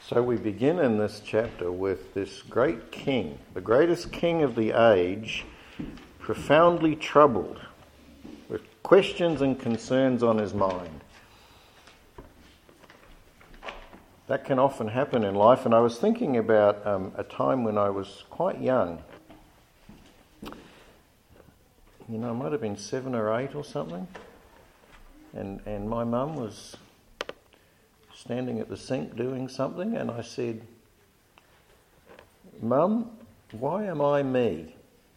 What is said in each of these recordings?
So we begin in this chapter with this great king, the greatest king of the age, profoundly troubled with questions and concerns on his mind. That can often happen in life, and I was thinking about a time when I was quite young. I might have been 7 or 8 or something, and my mum was standing at the sink doing something, and I said, "Mum, why am I me?"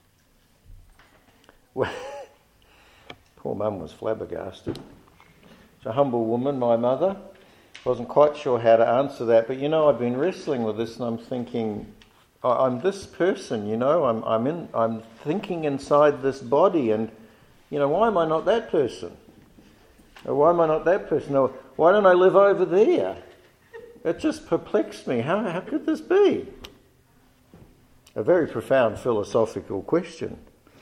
Well, poor Mum was flabbergasted. She's a humble woman, my mother. Wasn't quite sure how to answer that, but I've been wrestling with this, and I'm thinking, I'm this person, I'm thinking inside this body, and why am I not that person? Or why am I not that person? Or why don't I live over there? It just perplexed me. How could this be? A very profound philosophical question.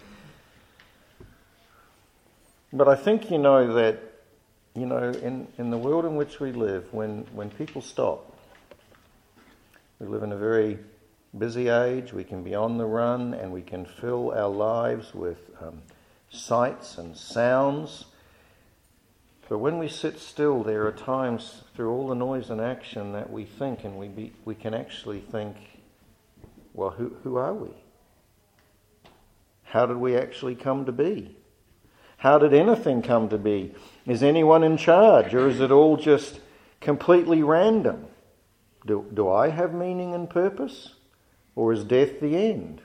But I think that in the world in which we live, when people stop, we live in a very busy age. We can be on the run, and we can fill our lives with sights and sounds. But when we sit still, there are times through all the noise and action that we think, and we can actually think, well, who are we? How did we actually come to be? How did anything come to be? Is anyone in charge, or is it all just completely random? Do I have meaning and purpose, or is death the end?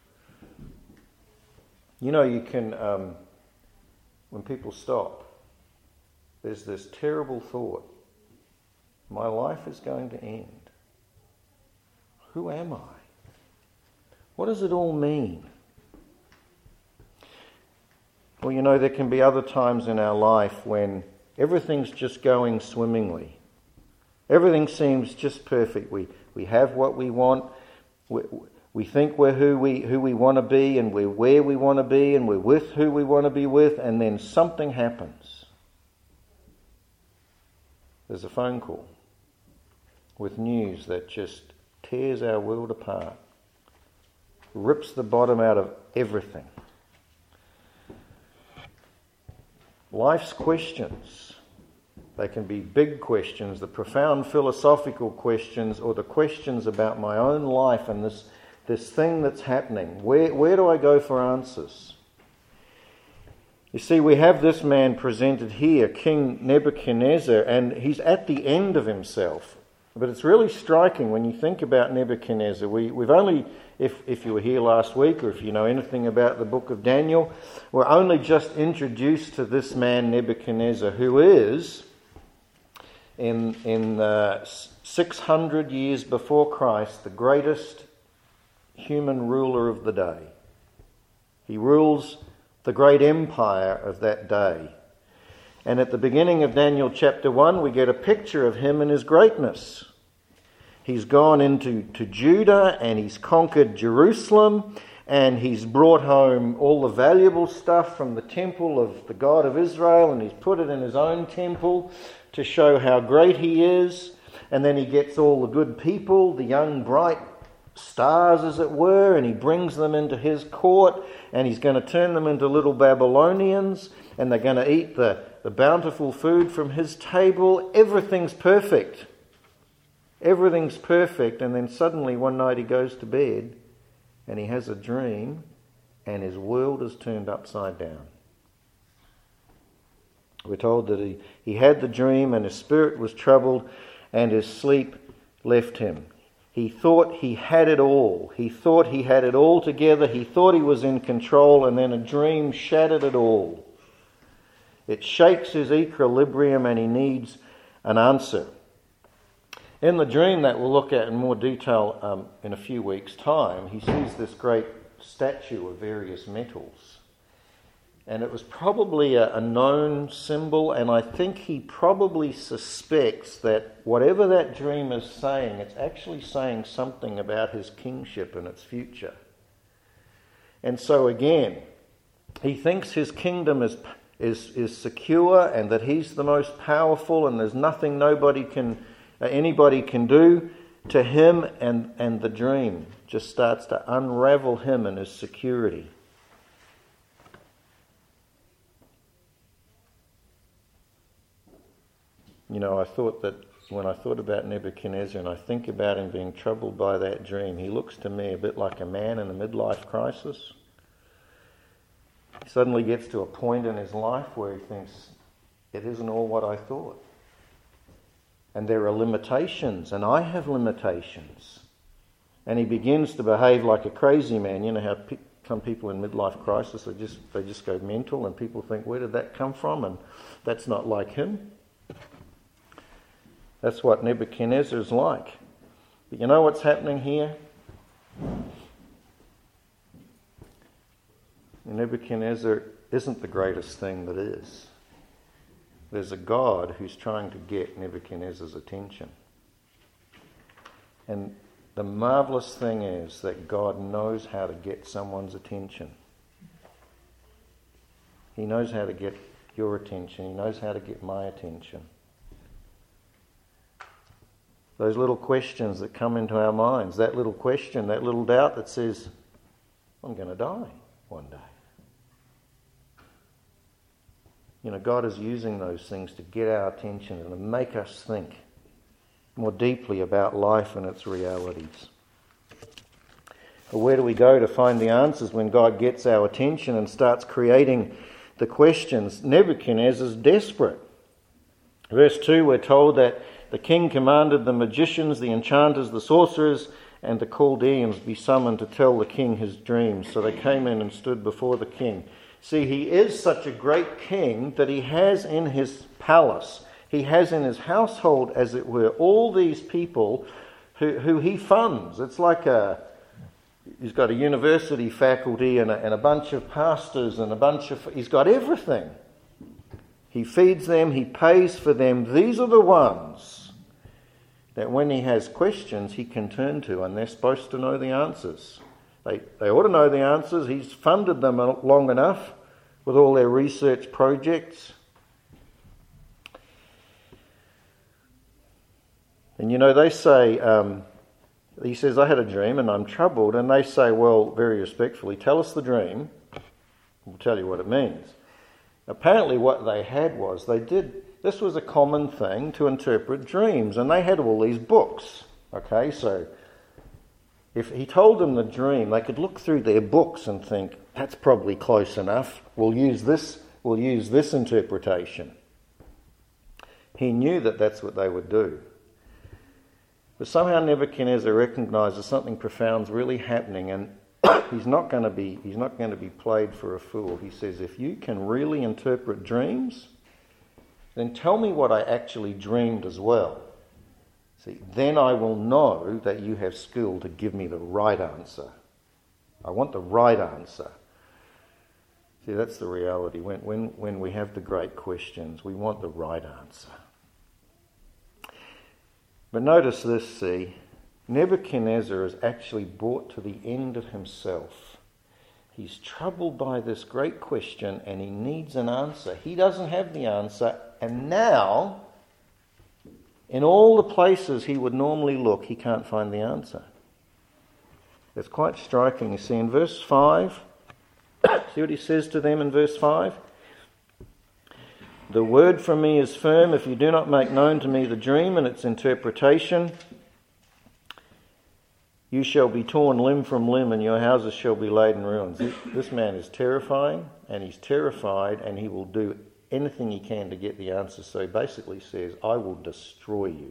You can, when people stop, there's this terrible thought, my life is going to end. Who am I? What does it all mean? Well, there can be other times in our life when everything's just going swimmingly. Everything seems just perfect. We have what we want. We think we're who we want to be, and we're where we want to be, and we're with who we want to be with, and then something happens. There's a phone call with news that just tears our world apart, rips the bottom out of everything. Life's questions, they can be big questions, the profound philosophical questions, or the questions about my own life and this thing that's happening. Where do I go for answers? You see, we have this man presented here, King Nebuchadnezzar, and he's at the end of himself. But it's really striking when you think about Nebuchadnezzar. We've only, if you were here last week, or if you know anything about the book of Daniel, we're only just introduced to this man Nebuchadnezzar, who is, in 600 years before Christ, the greatest human ruler of the day. He rules the great empire of that day. And at the beginning of Daniel chapter 1, we get a picture of him and his greatness. He's gone into Judah, and he's conquered Jerusalem, and he's brought home all the valuable stuff from the temple of the God of Israel, and he's put it in his own temple to show how great he is. And then he gets all the good people, the young bright stars as it were, and he brings them into his court, and he's going to turn them into little Babylonians, and they're going to eat the bountiful food from his table. Everything's perfect. Everything's perfect, and then suddenly one night he goes to bed and he has a dream, and his world is turned upside down. We're told that he had the dream, and his spirit was troubled, and his sleep left him. He thought he had it all. He thought he had it all together. He thought he was in control, and then a dream shattered it all. It shakes his equilibrium, and he needs an answer. In the dream that we'll look at in more detail in a few weeks' time, he sees this great statue of various metals. And it was probably a known symbol, and I think he probably suspects that whatever that dream is saying, it's actually saying something about his kingship and its future. And so again, he thinks his kingdom is secure, and that he's the most powerful, and there's nothing anybody can do to him, and the dream just starts to unravel him and his security. You know, I thought that when I thought about Nebuchadnezzar and I think about him being troubled by that dream, he looks to me a bit like a man in a midlife crisis. He suddenly gets to a point in his life where he thinks, it isn't all what I thought. And there are limitations, and I have limitations. And he begins to behave like a crazy man. You know how some people in midlife crisis, they just go mental, and people think, where did that come from? And that's not like him. That's what Nebuchadnezzar is like. But you know what's happening here? Nebuchadnezzar isn't the greatest thing that is. There's a God who's trying to get Nebuchadnezzar's attention. And the marvellous thing is that God knows how to get someone's attention. He knows how to get your attention. He knows how to get my attention. Those little questions that come into our minds, that little question, that little doubt that says, I'm going to die one day. You know, God is using those things to get our attention and to make us think more deeply about life and its realities. But where do we go to find the answers when God gets our attention and starts creating the questions? Nebuchadnezzar's desperate. Verse 2, we're told that the king commanded the magicians, the enchanters, the sorcerers, and the Chaldeans be summoned to tell the king his dreams. So they came in and stood before the king. See, he is such a great king that he has in his palace, he has in his household, as it were, all these people who he funds. It's like he's got a university faculty and a bunch of pastors and he's got everything. He feeds them, he pays for them. These are the ones that when he has questions he can turn to, and they're supposed to know the answers. They ought to know the answers. He's funded them long enough with all their research projects. And you know, they say, he says, I had a dream and I'm troubled. And they say, well, very respectfully, tell us the dream. We'll tell you what it means. Apparently what they had was, this was a common thing to interpret dreams. And they had all these books. Okay, so if he told them the dream, they could look through their books and think, that's probably close enough. We'll use this interpretation. He knew that that's what they would do. But somehow Nebuchadnezzar recognises something profound's really happening, and he's not going to be played for a fool. He says, if you can really interpret dreams, then tell me what I actually dreamed as well. See, then I will know that you have skill to give me the right answer. I want the right answer. See, that's the reality. When we have the great questions, we want the right answer. But notice this, see, Nebuchadnezzar is actually brought to the end of himself. He's troubled by this great question and he needs an answer. He doesn't have the answer, and now, in all the places he would normally look, he can't find the answer. It's quite striking. You see, in verse 5, see what he says to them in verse 5? The word from me is firm. If you do not make known to me the dream and its interpretation, you shall be torn limb from limb and your houses shall be laid in ruins. This man is terrifying, and he's terrified, and he will do anything he can to get the answer. So he basically says, I will destroy you.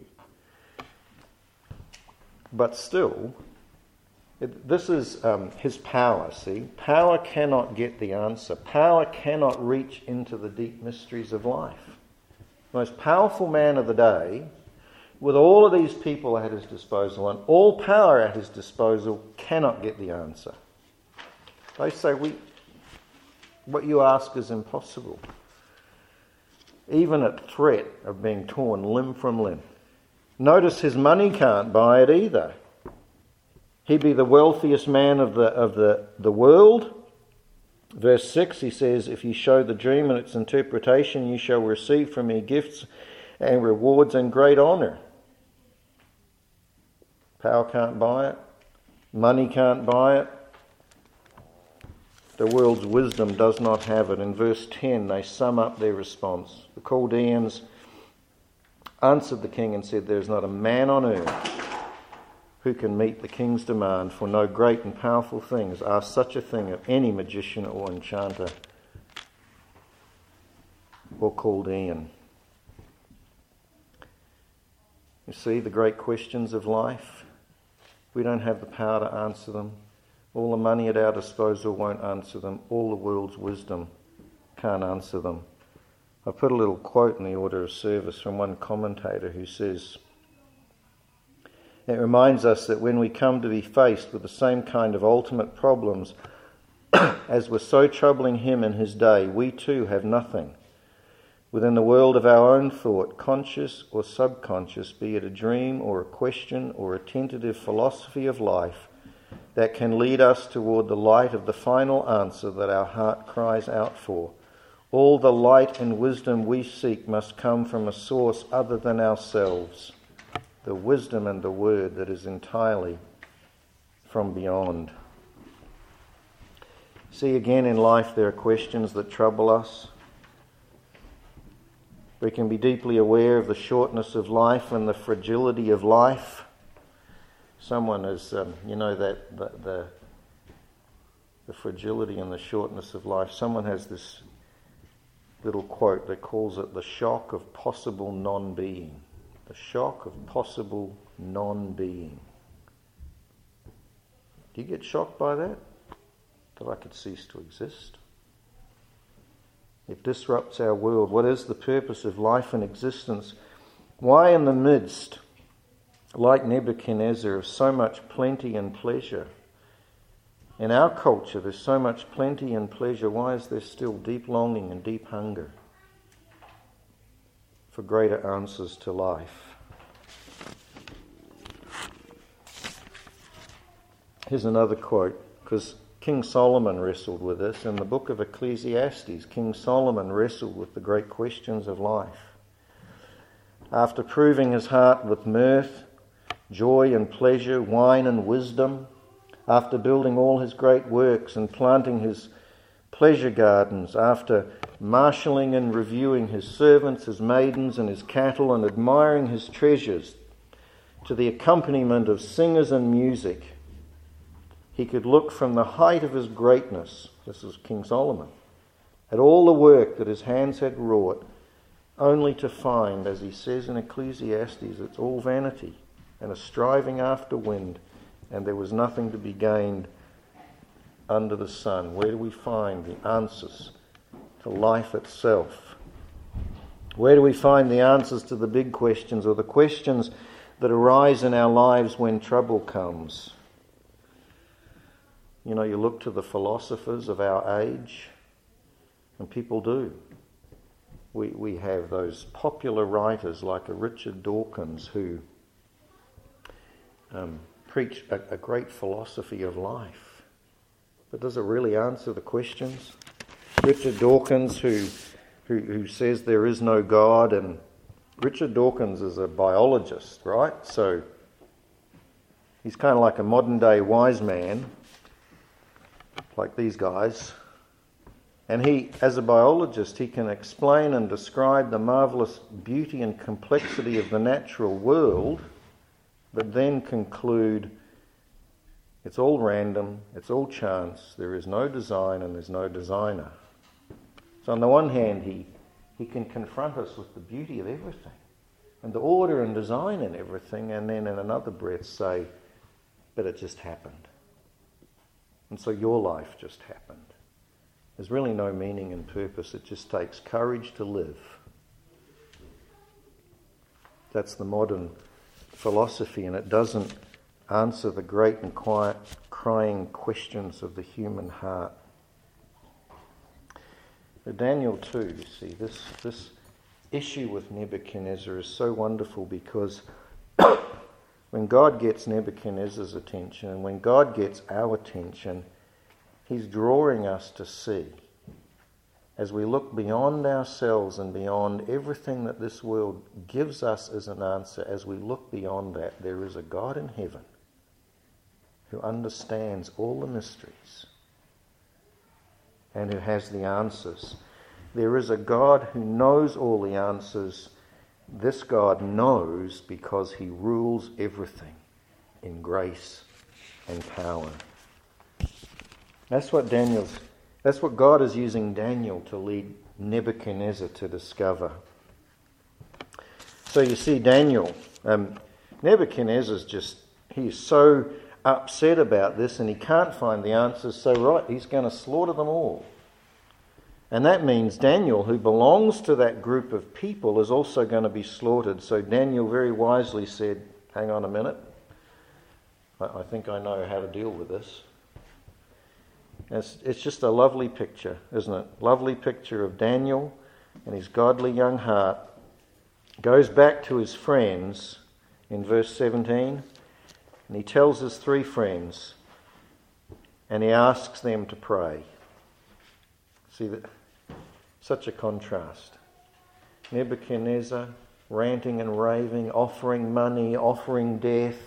But still, this is his power, see? Power cannot get the answer. Power cannot reach into the deep mysteries of life. The most powerful man of the day, with all of these people at his disposal and all power at his disposal, cannot get the answer. They say, what you ask is impossible. Even at threat of being torn limb from limb. Notice his money can't buy it either. He be the wealthiest man of the world. Verse 6, he says, if you show the dream and its interpretation, you shall receive from me gifts and rewards and great honour. Power can't buy it. Money can't buy it. The world's wisdom does not have it. In verse 10, they sum up their response. The Chaldeans answered the king and said, "There is not a man on earth who can meet the king's demand, for no great and powerful things ask such a thing of any magician or enchanter or Chaldean." You see, the great questions of life, we don't have the power to answer them. All the money at our disposal won't answer them. All the world's wisdom can't answer them. I put a little quote in the order of service from one commentator who says, "It reminds us that when we come to be faced with the same kind of ultimate problems as were so troubling him in his day, we too have nothing within the world of our own thought, conscious or subconscious, be it a dream or a question or a tentative philosophy of life, that can lead us toward the light of the final answer that our heart cries out for. All the light and wisdom we seek must come from a source other than ourselves, the wisdom and the word that is entirely from beyond." See, again in life there are questions that trouble us. We can be deeply aware of the shortness of life and the fragility of life. Someone is, the fragility and the shortness of life. Someone has this little quote that calls it the shock of possible non-being. The shock of possible non-being. Do you get shocked by that? That I could cease to exist? It disrupts our world. What is the purpose of life and existence? Why in the midst, like Nebuchadnezzar, of so much plenty and pleasure? In our culture there's so much plenty and pleasure. Why is there still deep longing and deep hunger for greater answers to life? Here's another quote, because King Solomon wrestled with this. In the book of Ecclesiastes, King Solomon wrestled with the great questions of life. After proving his heart with mirth, joy and pleasure, wine and wisdom, after building all his great works and planting his pleasure gardens, after marshalling and reviewing his servants, his maidens and his cattle, and admiring his treasures to the accompaniment of singers and music, he could look from the height of his greatness, this is King Solomon, at all the work that his hands had wrought, only to find, as he says in Ecclesiastes, it's all vanity and a striving after wind, and there was nothing to be gained under the sun. Where do we find the answers to life itself? Where do we find the answers to the big questions, or the questions that arise in our lives when trouble comes? You know, you look to the philosophers of our age, and people do. We have those popular writers like a Richard Dawkins who preach a great philosophy of life. But does it really answer the questions? Richard Dawkins who says there is no God, and Richard Dawkins is a biologist, right? So he's kind of like a modern day wise man, like these guys. And he, as a biologist, he can explain and describe the marvellous beauty and complexity of the natural world, but then conclude it's all random, it's all chance, there is no design and there's no designer. So on the one hand, he can confront us with the beauty of everything and the order and design in everything, and then in another breath say, but it just happened. And so your life just happened. There's really no meaning and purpose. It just takes courage to live. That's the modern philosophy, and it doesn't answer the great and quiet, crying questions of the human heart. But Daniel 2, you see, this issue with Nebuchadnezzar is so wonderful, because when God gets Nebuchadnezzar's attention, and when God gets our attention, he's drawing us to see as we look beyond ourselves and beyond everything that this world gives us as an answer, as we look beyond that, there is a God in heaven who understands all the mysteries and who has the answers. There is a God who knows all the answers. This God knows because he rules everything in grace and power. That's what God is using Daniel to lead Nebuchadnezzar to discover. So you see Daniel, Nebuchadnezzar's he's so upset about this and he can't find the answers, so he's going to slaughter them all. And that means Daniel, who belongs to that group of people, is also going to be slaughtered. So Daniel very wisely said, hang on a minute, I think I know how to deal with this. It's just a lovely picture, isn't it? Lovely picture of Daniel and his godly young heart. Goes back to his friends in verse 17, and he tells his three friends, and he asks them to pray. See, such a contrast. Nebuchadnezzar ranting and raving, offering money, offering death.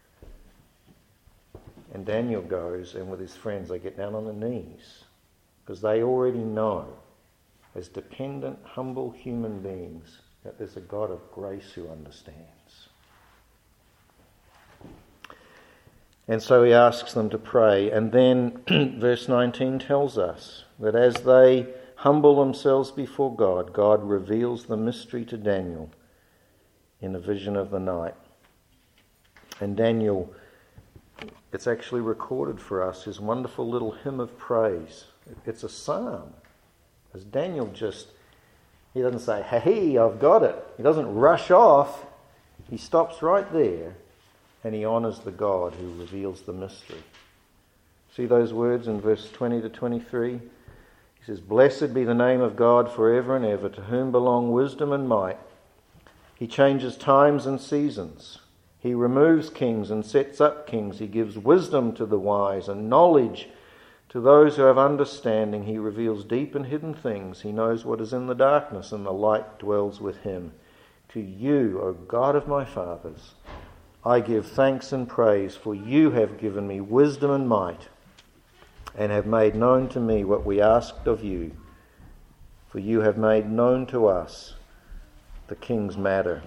And Daniel goes, and with his friends, they get down on their knees because they already know, as dependent, humble human beings, that there's a God of grace who understands. And so he asks them to pray. And then verse 19 tells us that as they humble themselves before God, God reveals the mystery to Daniel in a vision of the night. And Daniel, it's actually recorded for us, his wonderful little hymn of praise. It's a psalm. As Daniel he doesn't say, hey, I've got it. He doesn't rush off. He stops right there and he honours the God who reveals the mystery. See those words in verse 20 to 23? He says, blessed be the name of God forever and ever, to whom belong wisdom and might. He changes times and seasons. He removes kings and sets up kings. He gives wisdom to the wise and knowledge to those who have understanding. He reveals deep and hidden things. He knows what is in the darkness, and the light dwells with him. To you, O God of my fathers, I give thanks and praise, for you have given me wisdom and might, and have made known to me what we asked of you. For you have made known to us the king's matter.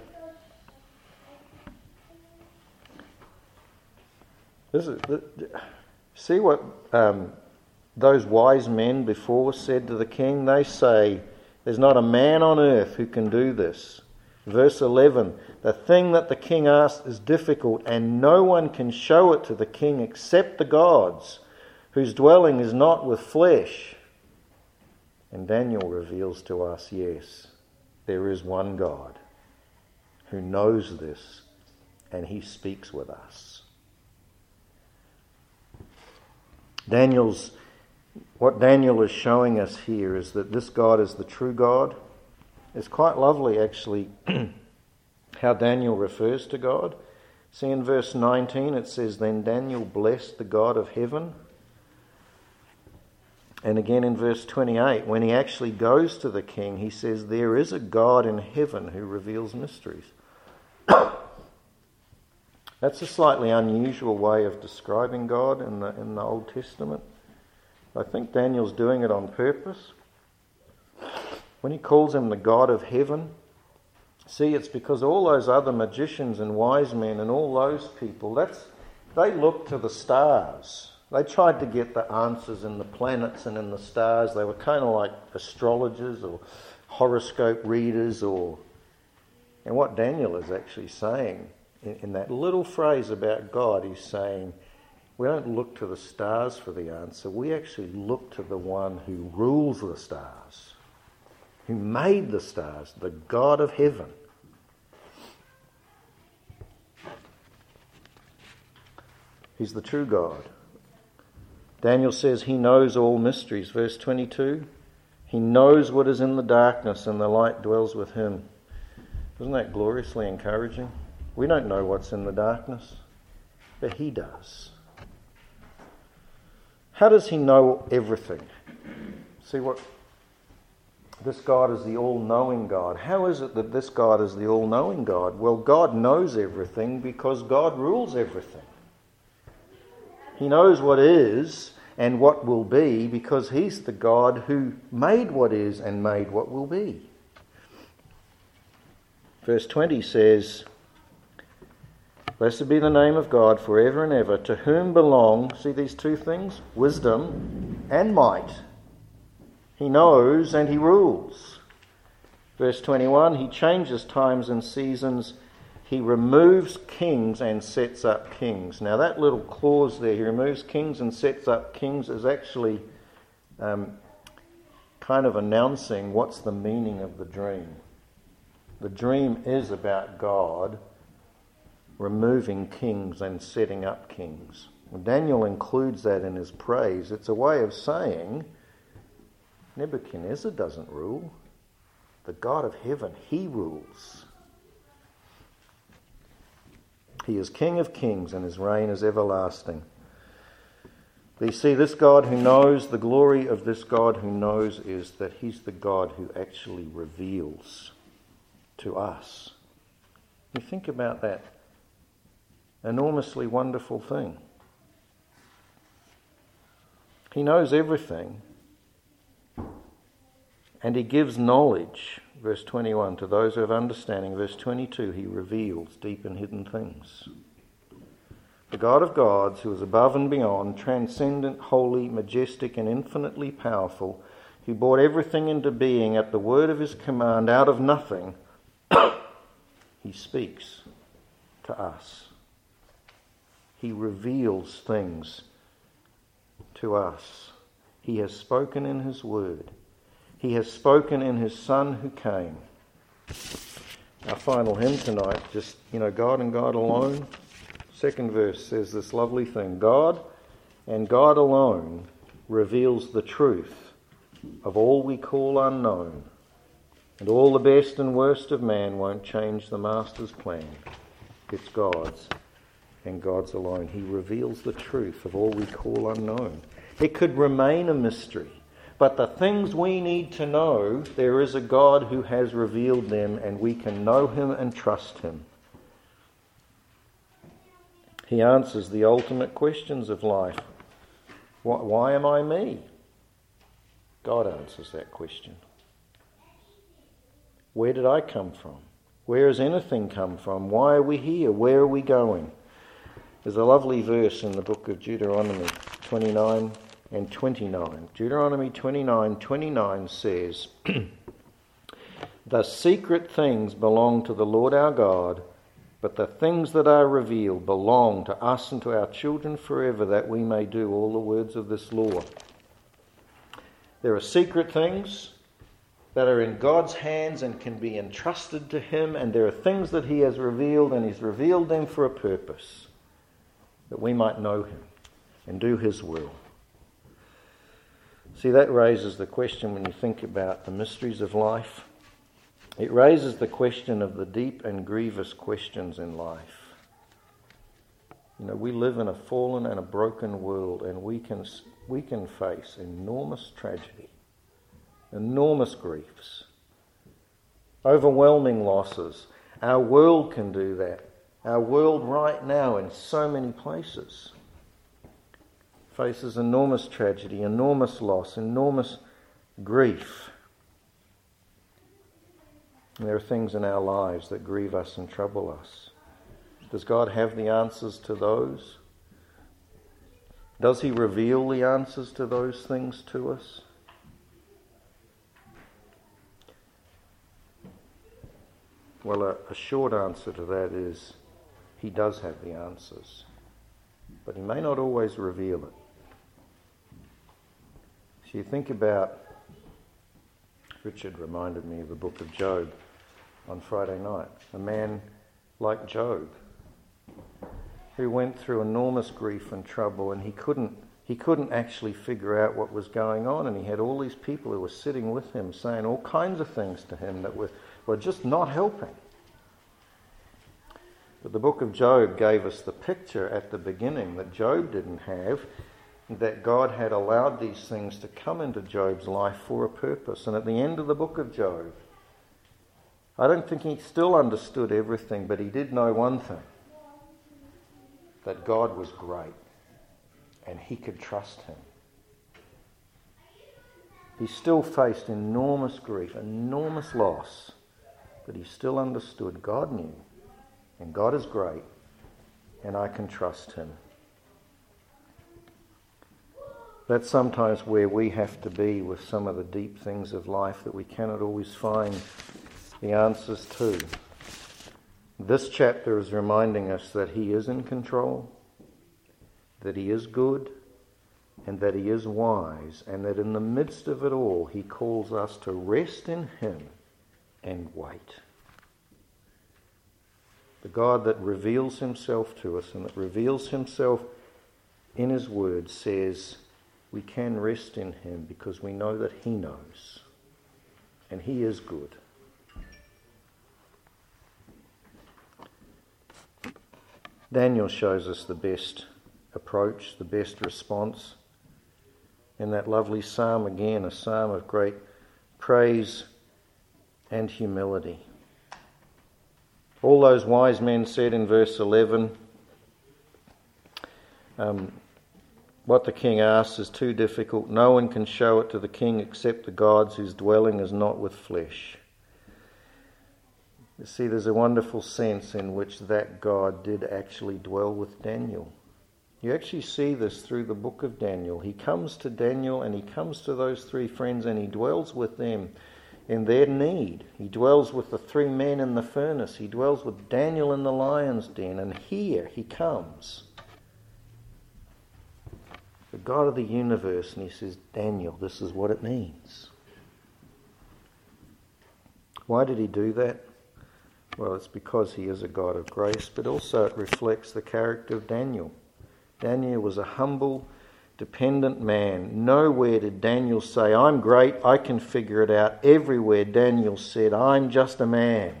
See what those wise men before said to the king? They say, there's not a man on earth who can do this. Verse 11, the thing that the king asked is difficult, and no one can show it to the king except the gods, whose dwelling is not with flesh. And Daniel reveals to us, yes, there is one God who knows this, and he speaks with us. What Daniel is showing us here is that this God is the true God. It's quite lovely, actually, how Daniel refers to God. See, in verse 19 it says, then Daniel blessed the God of heaven. And again in verse 28, when he actually goes to the king, he says, there is a God in heaven who reveals mysteries. That's a slightly unusual way of describing God in the Old Testament. I think Daniel's doing it on purpose. When he calls him the God of heaven, see, it's because all those other magicians and wise men and all those people, they looked to the stars. They tried to get the answers in the planets and in the stars. They were kind of like astrologers or horoscope readers. And what Daniel is actually saying in that little phrase about God, he's saying, we don't look to the stars for the answer. We actually look to the one who rules the stars, who made the stars, the God of heaven. He's the true God. Daniel says he knows all mysteries. Verse 22, he knows what is in the darkness, and the light dwells with him. Isn't that gloriously encouraging? We don't know what's in the darkness, but he does. How does he know everything? See, what this God is the all-knowing God. How is it that this God is the all-knowing God? Well, God knows everything because God rules everything. He knows what is and what will be because he's the God who made what is and made what will be. Verse 20 says, "Blessed be the name of God forever and ever, to whom belong," see these two things? Wisdom and might. He knows and he rules. Verse 21, "He changes times and seasons. He removes kings and sets up kings." Now that little clause there, he removes kings and sets up kings, is actually kind of announcing what's the meaning of the dream. The dream is about God removing kings and setting up kings. Well, Daniel includes that in his praise. It's a way of saying Nebuchadnezzar doesn't rule. The God of heaven, he rules. He is King of kings and his reign is everlasting. But you see, this God who knows, the glory of this God who knows is that he's the God who actually reveals to us. You think about that enormously wonderful thing. He knows everything and he gives knowledge, verse 21, to those who have understanding. Verse 22, he reveals deep and hidden things. The God of gods, who is above and beyond, transcendent, holy, majestic and infinitely powerful, who brought everything into being at the word of his command out of nothing, he speaks to us. He reveals things to us. He has spoken in his word. He has spoken in his Son who came. Our final hymn tonight, just, God and God alone. Second verse says this lovely thing: God and God alone reveals the truth of all we call unknown, and all the best and worst of man won't change the Master's plan. It's God's and God's alone. He reveals the truth of all we call unknown. It could remain a mystery, but the things we need to know, there is a God who has revealed them, and we can know him and trust him. He answers the ultimate questions of life. Why am I me? God answers that question. Where did I come from? Where has anything come from? Why are we here? Where are we going? There's a lovely verse in the book of Deuteronomy 29 and 29. Deuteronomy 29:29 says, "The secret things belong to the Lord our God, but the things that are revealed belong to us and to our children forever, that we may do all the words of this law." There are secret things that are in God's hands and can be entrusted to him, and there are things that he has revealed, and he's revealed them for a purpose, that we might know him and do his will. See, that raises the question when you think about the mysteries of life. It raises the question of the deep and grievous questions in life. We live in a fallen and a broken world, and we can face enormous tragedy, enormous griefs, overwhelming losses. Our world can do that. Our world right now in so many places faces enormous tragedy, enormous loss, enormous grief. And there are things in our lives that grieve us and trouble us. Does God have the answers to those? Does he reveal the answers to those things to us? Well, a short answer to that is he does have the answers, but he may not always reveal it. So you think about, Richard reminded me of the book of Job on Friday night. A man like Job, who went through enormous grief and trouble, and he couldn't actually figure out what was going on, and he had all these people who were sitting with him saying all kinds of things to him that were just not helping. But the book of Job gave us the picture at the beginning that Job didn't have. that God had allowed these things to come into Job's life for a purpose. And at the end of the book of Job, I don't think he still understood everything, but he did know one thing, that God was great and he could trust him. He still faced enormous grief, enormous loss, but he still understood God knew, and God is great, and I can trust him. That's sometimes where we have to be with some of the deep things of life that we cannot always find the answers to. This chapter is reminding us that he is in control, that he is good, and that he is wise, and that in the midst of it all he calls us to rest in him and wait. The God that reveals himself to us and that reveals himself in his word says we can rest in him because we know that he knows, and he is good. Daniel shows us the best approach, the best response. In that lovely psalm again, a psalm of great praise and humility. All those wise men said in verse 11, what the king asks is too difficult. No one can show it to the king except the gods whose dwelling is not with flesh. You see, there's a wonderful sense in which that God did actually dwell with Daniel. You actually see this through the book of Daniel. He comes to Daniel and he comes to those three friends and he dwells with them in their need. He dwells with the three men in the furnace. He dwells with Daniel in the lion's den. And here he comes, the God of the universe, and he says, Daniel, this is what it means. Why did he do that? Well, it's because he is a God of grace, but also it reflects the character of Daniel. Daniel was a humble, dependent man. Nowhere did Daniel say, I'm great, I can figure it out. Everywhere Daniel said, I'm just a man.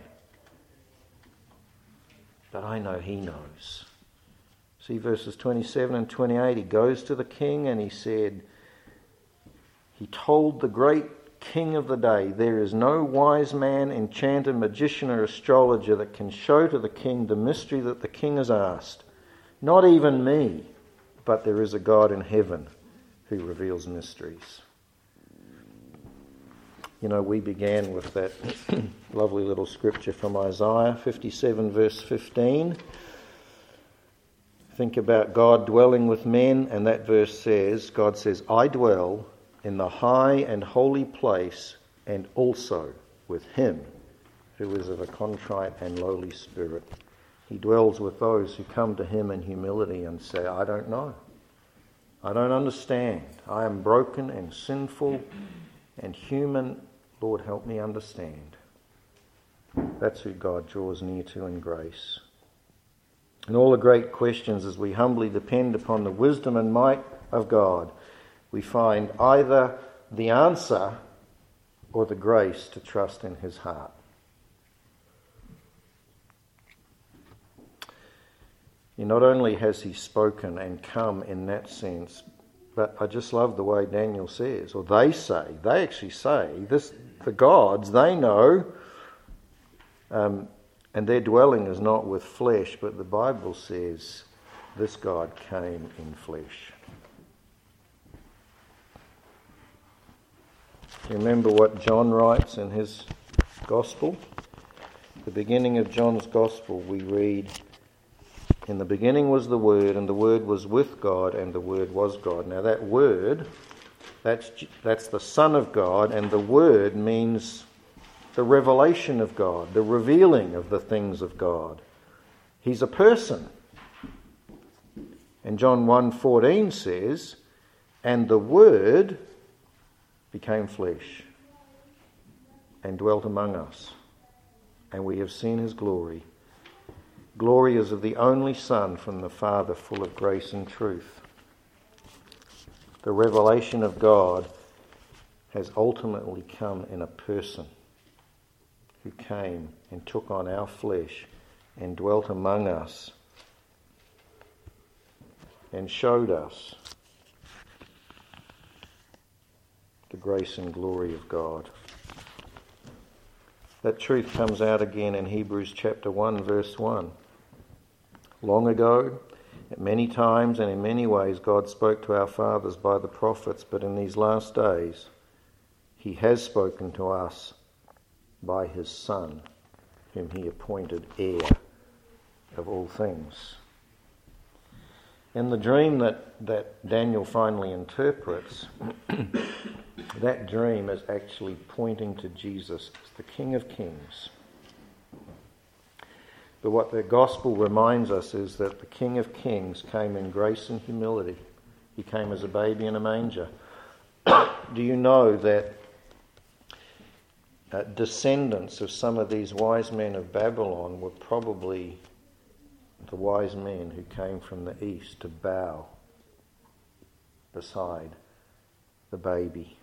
But I know he knows. See verses 27 and 28. He goes to the king and he said, he told the great king of the day, there is no wise man, enchanter, magician or astrologer that can show to the king the mystery that the king has asked. Not even me, but there is a God in heaven who reveals mysteries. You know, we began with that lovely little scripture from Isaiah 57 verse 15. Think about God dwelling with men, and that verse says, God says, I dwell in the high and holy place, and also with him who is of a contrite and lowly spirit. He dwells with those who come to him in humility and say, I don't know. I don't understand. I am broken and sinful and human. Lord, help me understand. That's who God draws near to in grace. And all the great questions, as we humbly depend upon the wisdom and might of God, we find either the answer or the grace to trust in his heart. Not only has he spoken and come in that sense, but I just love the way Daniel says, or they actually say, the gods, they know, and their dwelling is not with flesh, but the Bible says this God came in flesh. Do you remember what John writes in his Gospel? The beginning of John's Gospel, we read, in the beginning was the Word, and the Word was with God, and the Word was God. Now that Word, that's the Son of God, and the Word means the revelation of God, the revealing of the things of God. He's a person. And John 1:14 says, and the Word became flesh and dwelt among us, and we have seen his glory. Glory is of the only Son from the Father, full of grace and truth. The revelation of God has ultimately come in a person who came and took on our flesh and dwelt among us and showed us grace and glory of God. That truth comes out again in Hebrews chapter 1, verse 1. Long ago, at many times and in many ways, God spoke to our fathers by the prophets, but in these last days, he has spoken to us by his Son, whom he appointed heir of all things. In the dream that Daniel finally interprets, that dream is actually pointing to Jesus as the King of Kings. But what the Gospel reminds us is that the King of Kings came in grace and humility. He came as a baby in a manger. Do you know that descendants of some of these wise men of Babylon were probably the wise men who came from the east to bow beside the baby?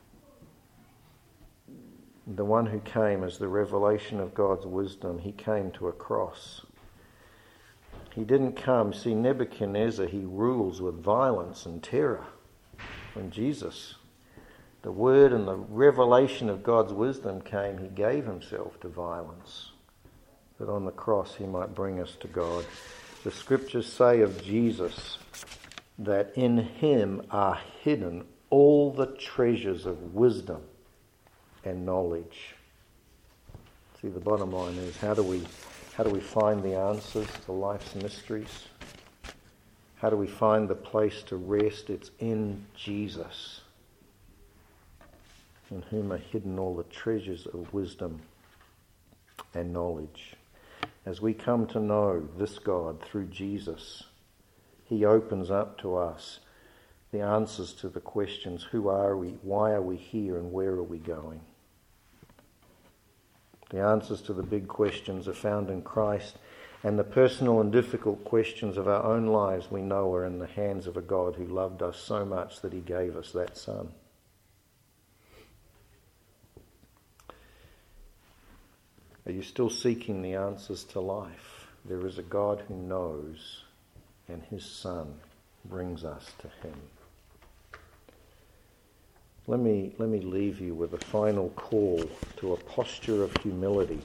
The one who came as the revelation of God's wisdom, he came to a cross. He didn't come, see, Nebuchadnezzar, he rules with violence and terror. When Jesus, the word and the revelation of God's wisdom came, he gave himself to violence, that on the cross he might bring us to God. The scriptures say of Jesus that in him are hidden all the treasures of wisdom and knowledge. See, the bottom line is, how do we find the answers to life's mysteries? How do we find the place to rest? It's in Jesus, in whom are hidden all the treasures of wisdom and knowledge. As we come to know this God through Jesus, he opens up to us the answers to the questions: who are we, why are we here, and where are we going? The answers to the big questions are found in Christ, and the personal and difficult questions of our own lives we know are in the hands of a God who loved us so much that he gave us that Son. Are you still seeking the answers to life? There is a God who knows, and his Son brings us to him. Let me leave you with a final call to a posture of humility.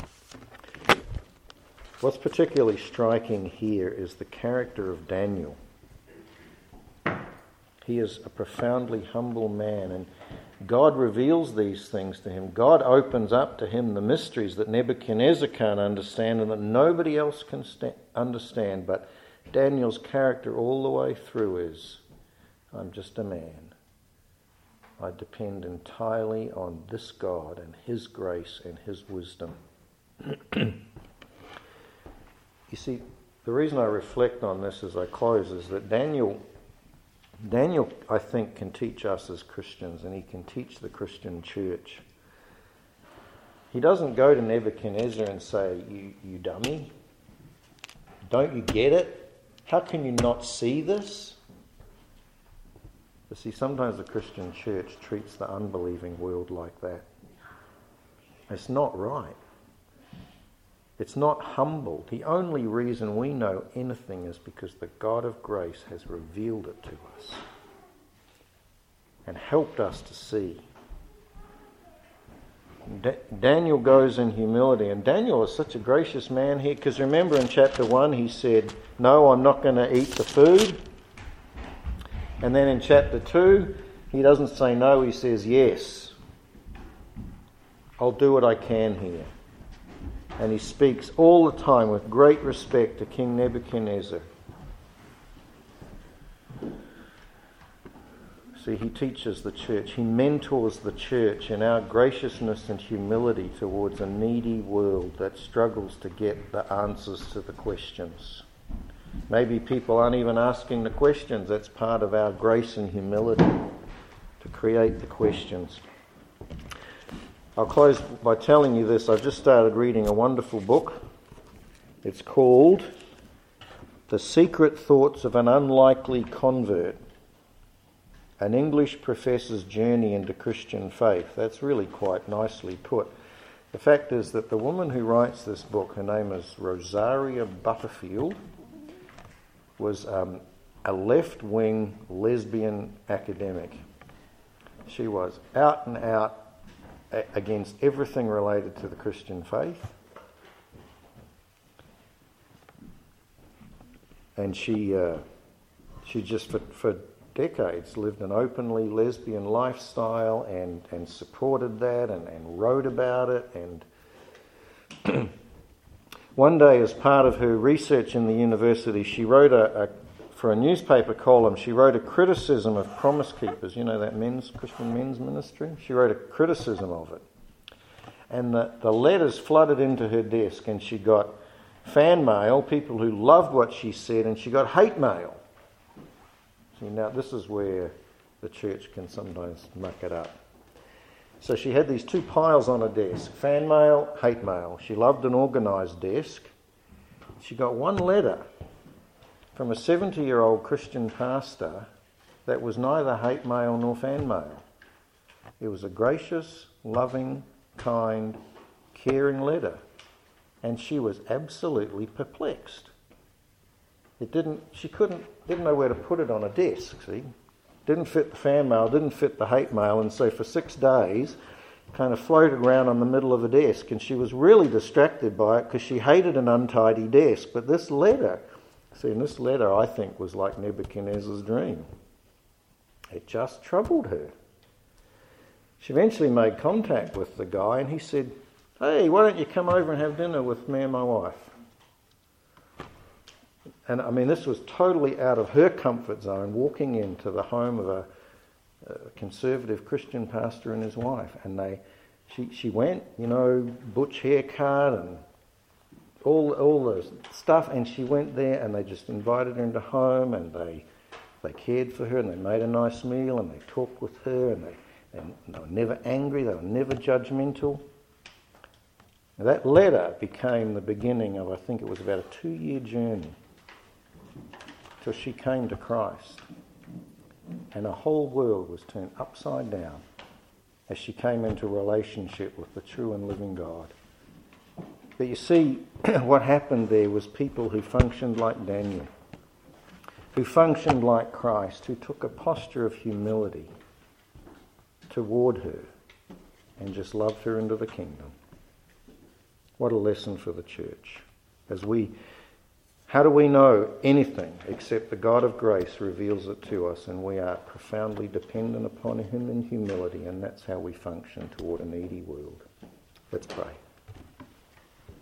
What's particularly striking here is the character of Daniel. He is a profoundly humble man, and God reveals these things to him. God opens up to him the mysteries that Nebuchadnezzar can't understand and that nobody else can understand. But Daniel's character all the way through is, I'm just a man. I depend entirely on this God and his grace and his wisdom. You see, the reason I reflect on this as I close is that Daniel, I think, can teach us as Christians, and he can teach the Christian church. He doesn't go to Nebuchadnezzar and say, you dummy, don't you get it? How can you not see this? But see, sometimes the Christian church treats the unbelieving world like that. It's not right. It's not humble. The only reason we know anything is because the God of grace has revealed it to us and helped us to see. Daniel goes in humility, and Daniel is such a gracious man here, because remember in chapter 1 he said, no, I'm not going to eat the food. And then in chapter 2, he doesn't say no, he says yes. I'll do what I can here. And he speaks all the time with great respect to King Nebuchadnezzar. See, he teaches the church, he mentors the church in our graciousness and humility towards a needy world that struggles to get the answers to the questions. Maybe people aren't even asking the questions. That's part of our grace and humility, to create the questions. I'll close by telling you this. I've just started reading a wonderful book. It's called The Secret Thoughts of an Unlikely Convert, an English professor's journey into Christian faith. That's really quite nicely put. The fact is that the woman who writes this book, her name is Rosaria Butterfield, was a left-wing lesbian academic. She was out and out against everything related to the Christian faith. And she just for decades lived an openly lesbian lifestyle and supported that and wrote about it. And one day, as part of her research in the university, she wrote for a newspaper column, she wrote a criticism of Promise Keepers, you know, that Christian men's ministry? She wrote a criticism of it. And the letters flooded into her desk, and she got fan mail, people who loved what she said, and she got hate mail. See, now this is where the church can sometimes muck it up. So she had these two piles on her desk, fan mail, hate mail. She loved an organised desk. She got one letter from a 70-year-old Christian pastor that was neither hate mail nor fan mail. It was a gracious, loving, kind, caring letter. And she was absolutely perplexed. She didn't know where to put it on a desk, see? Didn't fit the fan mail, didn't fit the hate mail, and so for 6 days kind of floated around on the middle of a desk, and she was really distracted by it because she hated an untidy desk. But this letter, I think, was like Nebuchadnezzar's dream. It just troubled her. She eventually made contact with the guy, and he said, "Hey, why don't you come over and have dinner with me and my wife?" And I mean, this was totally out of her comfort zone, walking into the home of a conservative Christian pastor and his wife. And she went, butch haircut and all the stuff, and she went there, and they just invited her into home, and they cared for her, and they made a nice meal, and they talked with her, and they were never angry, they were never judgmental. Now, that letter became the beginning of, I think it was about a 2-year journey till she came to Christ. And her whole world was turned upside down as she came into relationship with the true and living God. But you see, what happened there was people who functioned like Daniel, who functioned like Christ, who took a posture of humility toward her and just loved her into the kingdom. What a lesson for the church. How do we know anything except the God of grace reveals it to us, and we are profoundly dependent upon him in humility, and that's how we function toward a needy world. Let's pray.